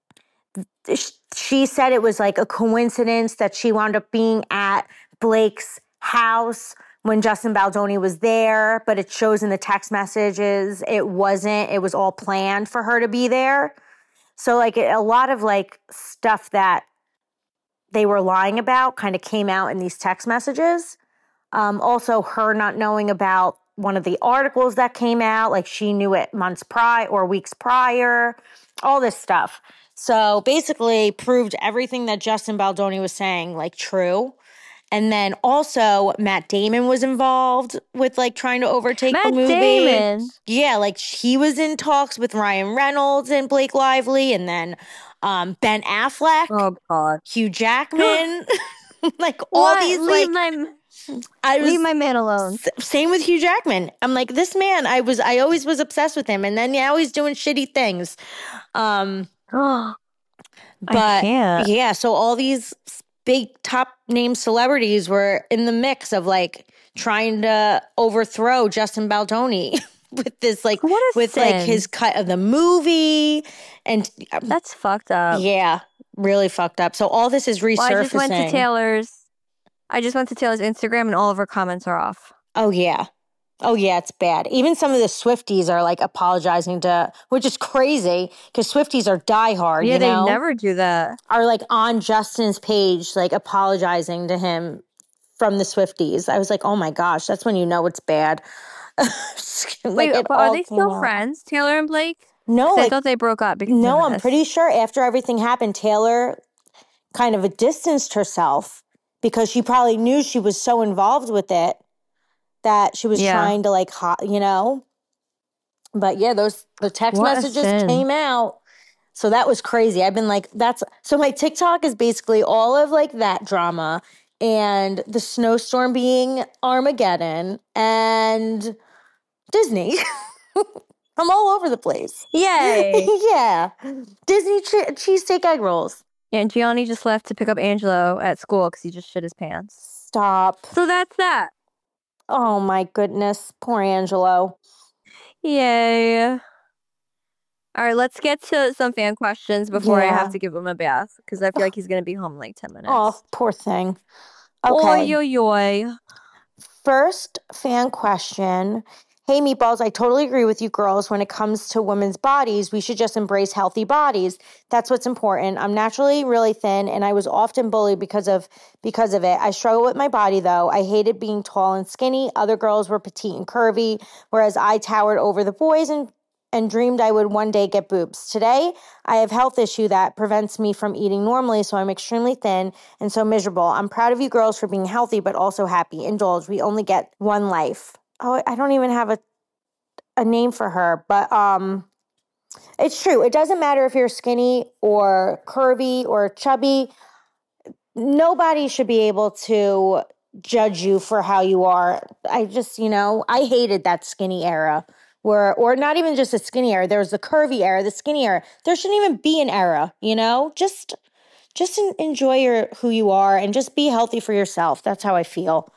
Speaker 2: sh- she said it was like a coincidence that she wound up being at Blake's house when Justin Baldoni was there, but it shows in the text messages it wasn't. It was all planned for her to be there. So like a lot of like stuff that they were lying about kind of came out in these text messages. Um, also, her not knowing about one of the articles that came out, like she knew it months prior or weeks prior, all this stuff. So basically proved everything that Justin Baldoni was saying, like true. And then also Matt Damon was involved with like trying to overtake
Speaker 3: Matt
Speaker 2: the movie.
Speaker 3: Damon.
Speaker 2: Yeah, like he was in talks with Ryan Reynolds and Blake Lively, and then um, Ben Affleck,
Speaker 3: Oh God.
Speaker 2: Hugh Jackman, like all
Speaker 3: What?
Speaker 2: these
Speaker 3: leave
Speaker 2: like
Speaker 3: my
Speaker 2: I was
Speaker 3: leave my man alone.
Speaker 2: s- same with Hugh Jackman. I'm like this man. I was I always was obsessed with him, and then now he's doing shitty things. Um,
Speaker 3: Oh, I
Speaker 2: but
Speaker 3: can't.
Speaker 2: yeah, so all these big top name celebrities were in the mix of like trying to overthrow Justin Baldoni. with this like
Speaker 3: What a
Speaker 2: with like
Speaker 3: sin.
Speaker 2: his cut of the movie, and um,
Speaker 3: That's fucked up.
Speaker 2: yeah, really fucked up. So all this is resurfacing.
Speaker 3: Well, I just went to Taylor's. I just went to Taylor's Instagram, and all of her comments are off.
Speaker 2: Oh yeah. Oh yeah, it's bad. Even some of the Swifties are like apologizing to, which is crazy because Swifties are diehard.
Speaker 3: Yeah,
Speaker 2: you
Speaker 3: they
Speaker 2: know?
Speaker 3: never do that.
Speaker 2: Are like on Justin's page, like apologizing to him from the Swifties. I was like, oh my gosh, that's when you know it's bad. like
Speaker 3: Wait,
Speaker 2: it
Speaker 3: but are
Speaker 2: all
Speaker 3: they
Speaker 2: came
Speaker 3: still
Speaker 2: out.
Speaker 3: friends, Taylor and Blake?
Speaker 2: No,
Speaker 3: 'Cause I
Speaker 2: like,
Speaker 3: thought they broke up because
Speaker 2: no,
Speaker 3: of
Speaker 2: I'm
Speaker 3: this.
Speaker 2: pretty sure after everything happened, Taylor kind of distanced herself because she probably knew she was so involved with it that she was
Speaker 3: Yeah.
Speaker 2: trying to like, ho- you know. But yeah, those the text
Speaker 3: What a
Speaker 2: messages
Speaker 3: sin.
Speaker 2: came out. So that was crazy. I've been like, that's so my TikTok is basically all of like that drama and the snowstorm being Armageddon and Disney. I'm all over the place.
Speaker 3: Yay.
Speaker 2: yeah. Disney che- cheesesteak egg rolls.
Speaker 3: And Gianni just left to pick up Angelo at school because he just shit his pants.
Speaker 2: Stop.
Speaker 3: So that's that.
Speaker 2: Oh my goodness. Poor Angelo.
Speaker 3: Yay. All right, let's get to some fan questions before I
Speaker 2: Yeah.
Speaker 3: have to give him a bath because I feel like he's going to be home in like ten minutes.
Speaker 2: Oh, poor thing. Okay.
Speaker 3: Oy, oy, oy.
Speaker 2: First fan question. Hey, Meatballs, I totally agree with you girls. When it comes to women's bodies, we should just embrace healthy bodies. That's what's important. I'm naturally really thin, and I was often bullied because of because of it. I struggle with my body, though. I hated being tall and skinny. Other girls were petite and curvy, whereas I towered over the boys and and dreamed I would one day get boobs. Today, I have health issue that prevents me from eating normally, so I'm extremely thin and so miserable. I'm proud of you girls for being healthy, but also happy. Indulge. We only get one life. Oh, I don't even have a a name for her, but um, it's true. It doesn't matter if you're skinny or curvy or chubby. Nobody should be able to judge you for how you are. I just, you know, I hated that skinny era. Where, or not even just a skinny era. There was the curvy era, the skinny era. There shouldn't even be an era, you know? Just just enjoy your who you are and just be healthy for yourself. That's how I feel.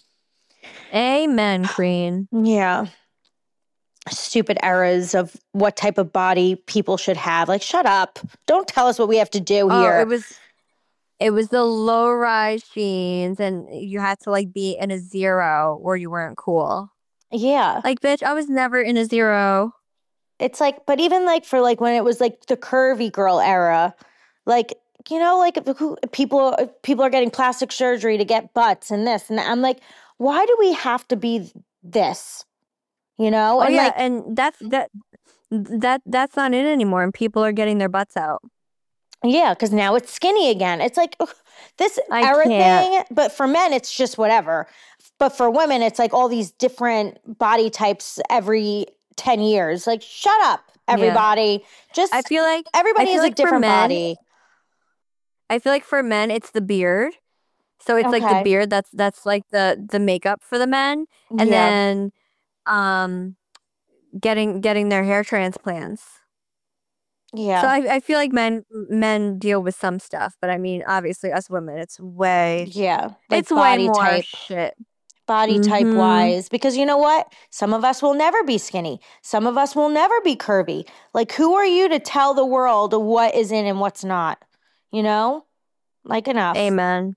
Speaker 3: Amen, Queen.
Speaker 2: Yeah. Stupid eras of what type of body people should have. Like, shut up. Don't tell us what we have to do
Speaker 3: Oh,
Speaker 2: here.
Speaker 3: it was it was the low rise jeans, and you had to like be in a zero or you weren't cool.
Speaker 2: Yeah.
Speaker 3: Like, bitch, I was never in a zero.
Speaker 2: It's like, but even like for like when it was like the curvy girl era, like, you know, like who, people people are getting plastic surgery to get butts and this and that. I'm like, why do we have to be this? You know?
Speaker 3: Oh
Speaker 2: and
Speaker 3: yeah,
Speaker 2: like,
Speaker 3: and that's that that that's not it anymore, and people are getting their butts out.
Speaker 2: yeah, because now it's skinny again. It's like ugh, this
Speaker 3: I
Speaker 2: era
Speaker 3: can't.
Speaker 2: thing, but for men, it's just whatever. But for women, it's like all these different body types every ten years. Like, shut up, everybody. Just
Speaker 3: I feel like
Speaker 2: everybody
Speaker 3: I feel
Speaker 2: has
Speaker 3: like
Speaker 2: a
Speaker 3: for
Speaker 2: different
Speaker 3: men,
Speaker 2: body.
Speaker 3: I feel like for men, it's the beard. So it's like the
Speaker 2: Okay.
Speaker 3: beard that's that's like the the makeup for the men, and
Speaker 2: Yeah.
Speaker 3: then um getting getting their hair transplants.
Speaker 2: Yeah.
Speaker 3: So I I feel like men men deal with some stuff, but I mean, obviously, us women, it's way
Speaker 2: yeah. Like
Speaker 3: it's way
Speaker 2: body
Speaker 3: more
Speaker 2: type.
Speaker 3: shit.
Speaker 2: Body type
Speaker 3: Mhm.
Speaker 2: wise. Because you know what? Some of us will never be skinny. Some of us will never be curvy. Like, who are you to tell the world what is in and what's not? You know? Like, enough.
Speaker 3: Amen.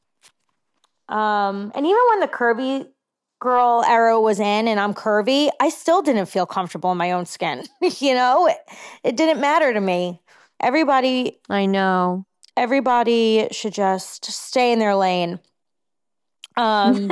Speaker 2: Um, and even when the curvy girl era was in and I'm curvy, I still didn't feel comfortable in my own skin. you know? It, it didn't matter to me. Everybody
Speaker 3: I know.
Speaker 2: everybody should just stay in their lane. Um,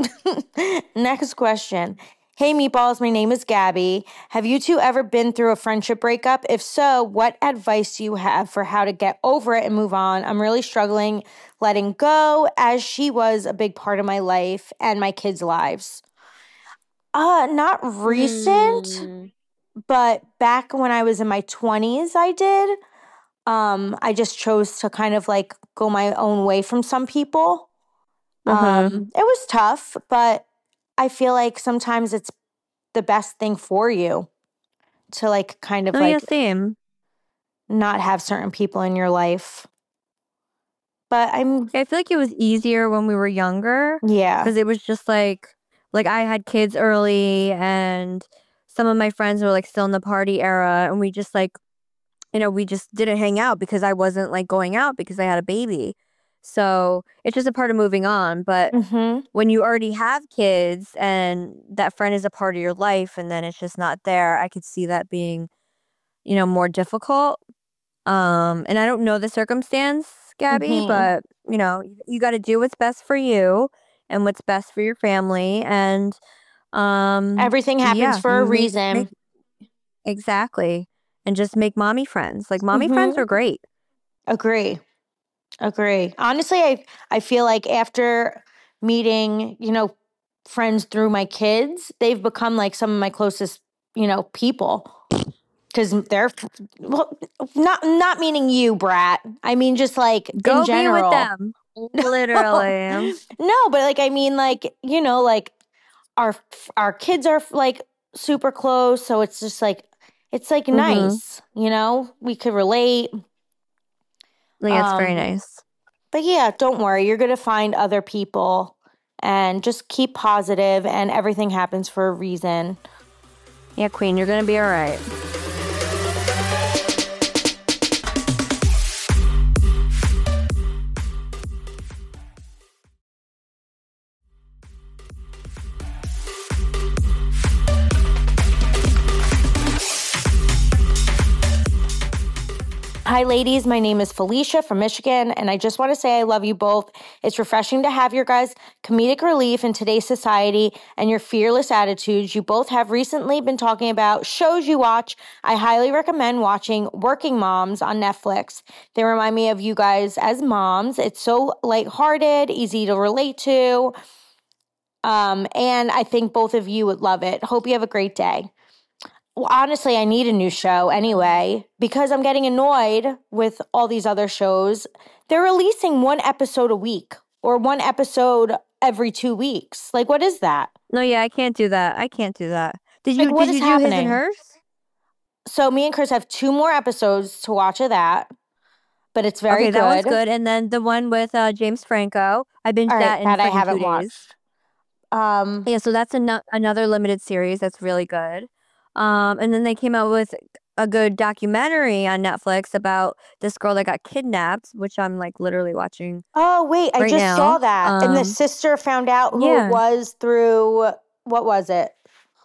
Speaker 2: next question. Hey, Meatballs, my name is Gabby. Have you two ever been through a friendship breakup? If so, what advice do you have for how to get over it and move on? I'm really struggling letting go as she was a big part of my life and my kids' lives. Uh, not recent,
Speaker 3: Mm.
Speaker 2: but back when I was in my twenties, I did. Um, I just chose to kind of like go my own way from some people.
Speaker 3: Uh-huh.
Speaker 2: Um, it was tough, but I feel like sometimes it's the best thing for you to like kind of
Speaker 3: Oh
Speaker 2: like
Speaker 3: yeah, same.
Speaker 2: not have certain people in your life. But I'm,
Speaker 3: I feel like it was easier when we were younger
Speaker 2: yeah,
Speaker 3: because it was just like like I had kids early, and some of my friends were like still in the party era, and we just like, you know, we just didn't hang out because I wasn't like going out because I had a baby. So it's just a part of moving on. But
Speaker 2: Mm-hmm.
Speaker 3: when you already have kids and that friend is a part of your life and then it's just not there, I could see that being, you know, more difficult. Um, and I don't know the circumstance, Gabby,
Speaker 2: Mm-hmm.
Speaker 3: but you know, you got to do what's best for you and what's best for your family. And um,
Speaker 2: Everything happens
Speaker 3: yeah,
Speaker 2: for a
Speaker 3: you make
Speaker 2: reason.
Speaker 3: make exactly, and just make mommy friends. Like mommy friends
Speaker 2: Mm-hmm.
Speaker 3: are great.
Speaker 2: Agree. Agree. Honestly, I I feel like after meeting, you know, friends through my kids, they've become like some of my closest, you know, people. Because they're well, not not meaning you, Brat. I mean just like in
Speaker 3: Go be with
Speaker 2: general.
Speaker 3: them. Literally.
Speaker 2: No, but like I mean like, you know, like our our kids are like super close, so it's just like it's like
Speaker 3: Mm-hmm.
Speaker 2: nice, you know? We could relate.
Speaker 3: Like it's very
Speaker 2: Um
Speaker 3: nice.
Speaker 2: but yeah, don't worry. You're going to find other people and just keep positive and everything happens for a reason.
Speaker 3: Yeah, Queen, you're gonna be all right.
Speaker 2: Hi, ladies. My name is Felicia from Michigan, and I just want to say I love you both. It's refreshing to have your guys' comedic relief in today's society and your fearless attitudes. You both have recently been talking about shows you watch. I highly recommend watching Working Moms on Netflix. They remind me of you guys as moms. It's so lighthearted, easy to relate to, um, and I think both of you would love it. Hope you have a great day. Well, honestly, I need a new show anyway because I'm getting annoyed with all these other shows. They're releasing one episode a week or one episode every two weeks. Like, what is that?
Speaker 3: No, yeah, I can't do that. I can't do that. Did
Speaker 2: Like,
Speaker 3: you
Speaker 2: what
Speaker 3: did
Speaker 2: is
Speaker 3: you do his and
Speaker 2: happening?
Speaker 3: hers?
Speaker 2: So, me and Chris have two more episodes to watch of that, but it's very
Speaker 3: Okay,
Speaker 2: good.
Speaker 3: that one's good. And then the one with uh, James Franco, I binged
Speaker 2: All right,
Speaker 3: that in
Speaker 2: that I
Speaker 3: freaking two
Speaker 2: haven't
Speaker 3: days.
Speaker 2: watched. Um,
Speaker 3: Yeah, so that's an- another limited series that's really good. Um, and then they came out with a good documentary on Netflix about this girl that got kidnapped, which I'm like literally watching
Speaker 2: oh, wait, I
Speaker 3: right
Speaker 2: just
Speaker 3: now.
Speaker 2: saw that. And the
Speaker 3: Um,
Speaker 2: sister found out who it
Speaker 3: yeah,
Speaker 2: was through, what was it?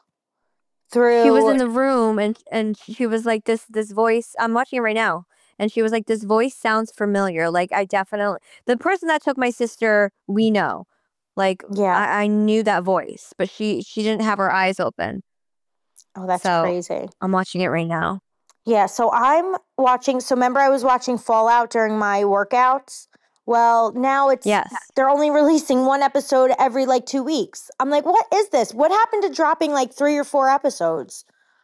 Speaker 3: she was
Speaker 2: Through,
Speaker 3: in the room and and she was like this this voice. I'm watching it right now, and she was like, this voice sounds familiar. Like I definitely the person that took my sister, we know. Like
Speaker 2: yeah.
Speaker 3: I, I knew that voice, but she she didn't have her eyes open.
Speaker 2: Oh, that's
Speaker 3: So
Speaker 2: crazy.
Speaker 3: I'm watching it right now.
Speaker 2: Yeah, so I'm watching. So remember, I was watching Fallout during my workouts. Well, now it's
Speaker 3: Yes.
Speaker 2: they're only releasing one episode every like two weeks. I'm like, what is this? What happened to dropping like three or four episodes?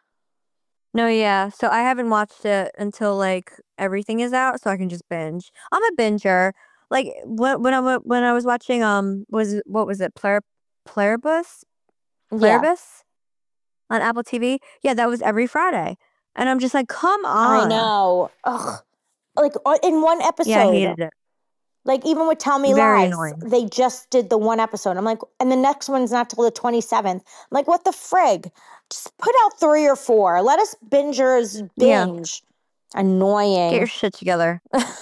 Speaker 3: No, yeah. So I haven't watched it until like everything is out, so I can just binge. I'm a binger. Like when when I wa- when I was watching um was it- what was it Player Playerbus
Speaker 2: Yeah,
Speaker 3: Playerbus on Apple T V? Yeah, that was every Friday, and I'm just like, come
Speaker 2: I
Speaker 3: on.
Speaker 2: know. Ugh, like uh, in one
Speaker 3: Yeah, I
Speaker 2: episode.
Speaker 3: hated it.
Speaker 2: Like even with Tell Me
Speaker 3: Very
Speaker 2: Lies,
Speaker 3: annoying.
Speaker 2: they just did the one episode. I'm like, and the next one's not till the twenty-seventh. I'm like, what the frig? Just put out three or four. Let us bingers
Speaker 3: Yeah,
Speaker 2: binge.
Speaker 3: get
Speaker 2: Annoying.
Speaker 3: your shit together.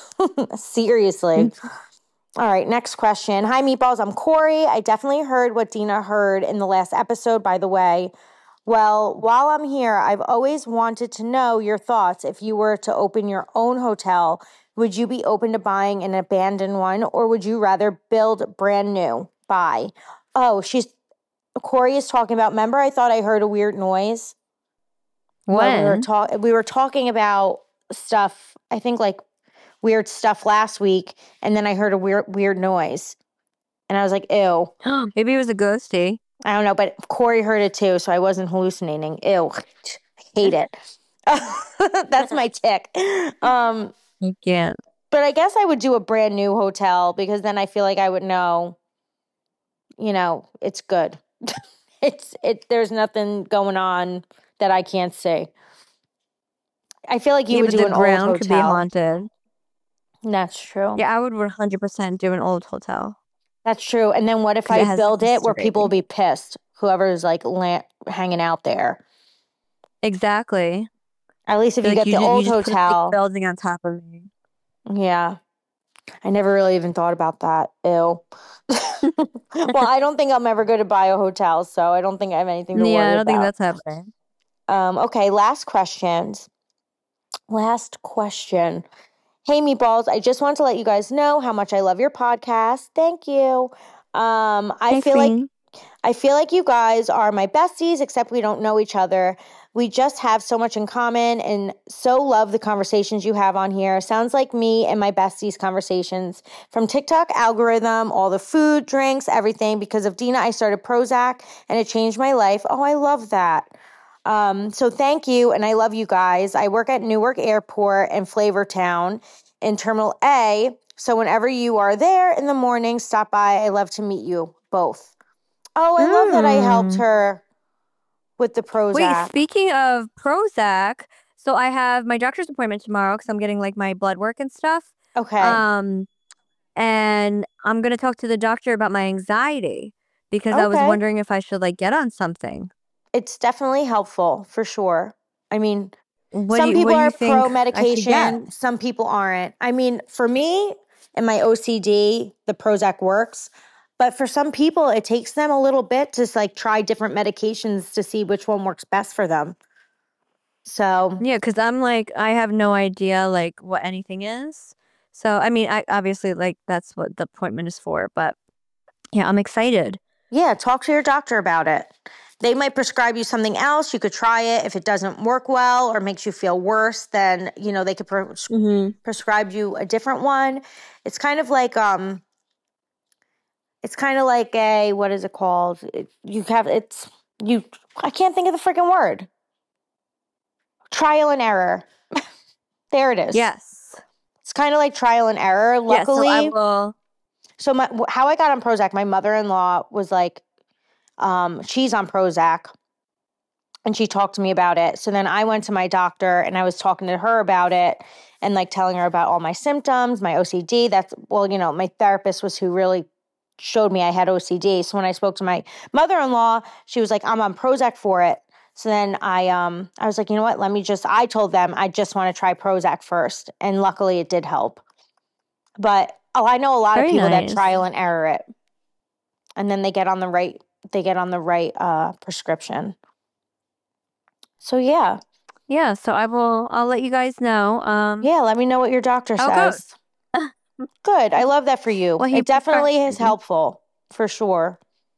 Speaker 2: Seriously. All right, next question. Hi, Meatballs. I'm Corey. I definitely heard what Dina heard in the last episode, by the way. Well, while I'm here, I've always wanted to know your thoughts. If you were to open your own hotel, would you be open to buying an abandoned one, or would you rather build brand new? Buy. Oh, she's Corey is talking about. Remember, I thought I heard a weird noise. Well, we were
Speaker 3: When?
Speaker 2: talk we were talking about stuff. I think like weird stuff last week, and then I heard a weird weird noise, and I was like, "Ew."
Speaker 3: Maybe it was a ghosty.
Speaker 2: I don't know, but Corey heard it too, so I wasn't hallucinating. Ew, I hate it. That's my tick. Um,
Speaker 3: You can't.
Speaker 2: but I guess I would do a brand new hotel because then I feel like I would know, you know, it's good. it's it. There's nothing going on that I can't see. I feel like you
Speaker 3: Yeah,
Speaker 2: would
Speaker 3: but
Speaker 2: do
Speaker 3: the
Speaker 2: an old
Speaker 3: ground could be
Speaker 2: hotel.
Speaker 3: haunted.
Speaker 2: That's true.
Speaker 3: Yeah, I would one hundred percent do an old hotel.
Speaker 2: That's true. And then what if
Speaker 3: 'Cause it
Speaker 2: I
Speaker 3: has
Speaker 2: build it where
Speaker 3: history.
Speaker 2: people will be pissed? Whoever's like la- hanging out there.
Speaker 3: Exactly.
Speaker 2: At least if
Speaker 3: I
Speaker 2: you
Speaker 3: feel
Speaker 2: get
Speaker 3: like
Speaker 2: the
Speaker 3: you, ju- you
Speaker 2: old
Speaker 3: just put a big
Speaker 2: hotel.
Speaker 3: building on top of me.
Speaker 2: Yeah. I never really even thought about that. Ew. Well, I don't think I'm ever going to buy a hotel, so I don't think I have anything to
Speaker 3: Yeah, I
Speaker 2: worry
Speaker 3: don't think
Speaker 2: about.
Speaker 3: that's happening.
Speaker 2: Um, okay, last questions. Last question. Hey, Meatballs, I just want to let you guys know how much I love your podcast. Thank you. Um, I
Speaker 3: Thanks,
Speaker 2: feel like
Speaker 3: Bean.
Speaker 2: I feel like you guys are my besties, except we don't know each other. We just have so much in common and so love the conversations you have on here. Sounds like me and my besties' conversations. From TikTok algorithm, all the food, drinks, everything. Because of Dina, I started Prozac and it changed my life. Oh, I love that. Um, so thank you, and I love you guys. I work at Newark Airport in Flavortown in Terminal A. So whenever you are there in the morning, stop by. I love to meet you both. Oh, I love that I helped
Speaker 3: Mm.
Speaker 2: her with the
Speaker 3: Wait,
Speaker 2: Prozac.
Speaker 3: speaking of Prozac, so I have my doctor's appointment tomorrow because I'm getting like my blood work and stuff.
Speaker 2: Okay.
Speaker 3: Um, and I'm gonna talk to the doctor about my anxiety because I was
Speaker 2: Okay.
Speaker 3: wondering if I should like get on something.
Speaker 2: It's definitely helpful for sure. I mean,
Speaker 3: What do
Speaker 2: some
Speaker 3: you
Speaker 2: people
Speaker 3: What do you
Speaker 2: are pro
Speaker 3: think I should get?
Speaker 2: medication, some people aren't. I mean, for me and my O C D, the Prozac works. But for some people, it takes them a little bit to like try different medications to see which one works best for them. So
Speaker 3: Yeah, because I'm like I have no idea like what anything is. So I mean, I obviously like that's what the appointment is for. But yeah, I'm excited.
Speaker 2: yeah, talk to your doctor about it. They might prescribe you something else. You could try it. If it doesn't work well or makes you feel worse, then, you know, they could pres-
Speaker 3: Mm-hmm.
Speaker 2: prescribe you a different one. It's kind of like, um, it's kind of like a, what is it called? It, you have, it's, you, I can't think of the freaking word. Trial and error. There it is.
Speaker 3: Yes.
Speaker 2: It's kind of like trial and error.
Speaker 3: Yeah. So I
Speaker 2: Luckily,
Speaker 3: will.
Speaker 2: so my, how I got on Prozac, my mother-in-law was like, um, she's on Prozac. And she talked to me about it. So then I went to my doctor and I was talking to her about it and like telling her about all my symptoms, my O C D. That's, well, you know, my therapist was who really showed me I had O C D. So when I spoke to my mother-in-law, she was like, I'm on Prozac for it. So then I um I was like, you know what, let me just, I told them I just want to try Prozac first. And luckily it did help. But oh, I know a lot
Speaker 3: Very
Speaker 2: of people
Speaker 3: nice.
Speaker 2: that trial and error it. And then they get on the right, they get on the right uh, prescription. So yeah.
Speaker 3: Yeah, so I will I'll let you guys know. Um
Speaker 2: Yeah, let me know what your doctor
Speaker 3: how it goes.
Speaker 2: says. Good. I love that for you.
Speaker 3: Well, he
Speaker 2: It definitely is
Speaker 3: prescribed me.
Speaker 2: helpful, for sure.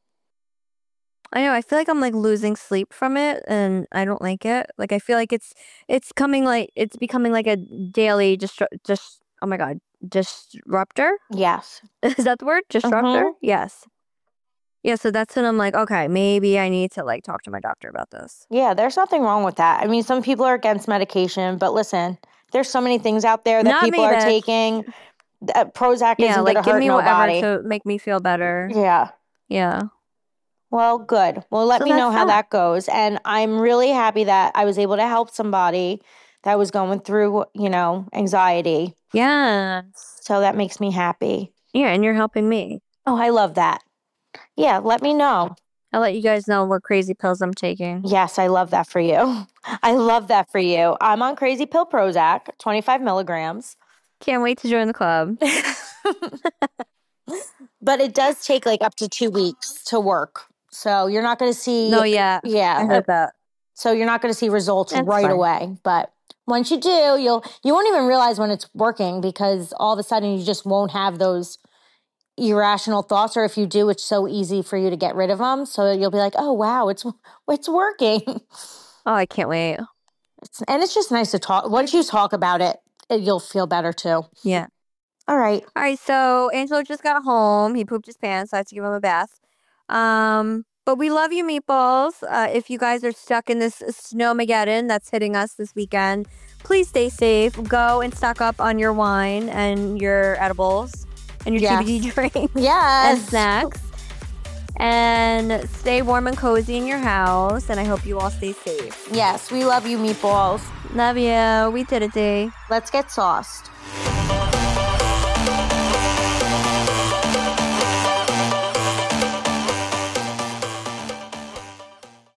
Speaker 3: I know, I feel like I'm like losing sleep from it and I don't like it. Like I feel like it's it's coming like it's becoming like a daily just just oh my god, disruptor?
Speaker 2: Yes.
Speaker 3: Is that the word? Disruptor?
Speaker 2: Mhm.
Speaker 3: Yes. Yeah, so that's when I'm like, okay, maybe I need to like talk to my doctor about this.
Speaker 2: Yeah, there's nothing wrong with that. I mean, some people are against medication, but listen, there's so many things out there that
Speaker 3: Not
Speaker 2: people
Speaker 3: me,
Speaker 2: are
Speaker 3: bitch.
Speaker 2: taking. Uh, Prozac
Speaker 3: Yeah,
Speaker 2: isn't going
Speaker 3: like
Speaker 2: to
Speaker 3: give
Speaker 2: hurt
Speaker 3: me
Speaker 2: nobody.
Speaker 3: whatever to make me feel better.
Speaker 2: Yeah.
Speaker 3: Yeah.
Speaker 2: Well, good. Well, let
Speaker 3: So
Speaker 2: me know
Speaker 3: that's
Speaker 2: how
Speaker 3: that.
Speaker 2: that goes. And I'm really happy that I was able to help somebody that was going through, you know, anxiety.
Speaker 3: Yes.
Speaker 2: So that makes me happy.
Speaker 3: Yeah, and you're helping me.
Speaker 2: Oh, I love that. Yeah, let me know.
Speaker 3: I'll let you guys know what crazy pills I'm taking.
Speaker 2: Yes, I love that for you. I love that for you. I'm on Crazy Pill Prozac, twenty-five milligrams.
Speaker 3: Can't wait to join the club.
Speaker 2: But it does take like up to two weeks to work. So you're not going to see.
Speaker 3: No, yeah.
Speaker 2: Yeah.
Speaker 3: I heard that.
Speaker 2: So you're not going to see results
Speaker 3: That's
Speaker 2: right
Speaker 3: fine.
Speaker 2: away. But once you do, you'll, you won't even realize when it's working because all of a sudden you just won't have those irrational thoughts. Or if you do, it's so easy for you to get rid of them. So you'll be like, oh, wow, it's, it's working.
Speaker 3: Oh, I can't wait.
Speaker 2: It's, and it's just nice to talk. Once you talk about it, it, you'll feel better too.
Speaker 3: Yeah.
Speaker 2: All right.
Speaker 3: All right, so Angelo just got home. He pooped his pants, so I had to give him a bath. Um, but we love you, Meatballs. Uh, if you guys are stuck in this snowmageddon that's hitting us this weekend, please stay safe. Go and stock up on your wine and your edibles and your
Speaker 2: Yes.
Speaker 3: T B D drinks
Speaker 2: Yes.
Speaker 3: and snacks. And stay warm and cozy in your house. And I hope you all stay safe.
Speaker 2: Yes, we love you, Meatballs.
Speaker 3: Love you. We did it, D.
Speaker 2: Let's get sauced.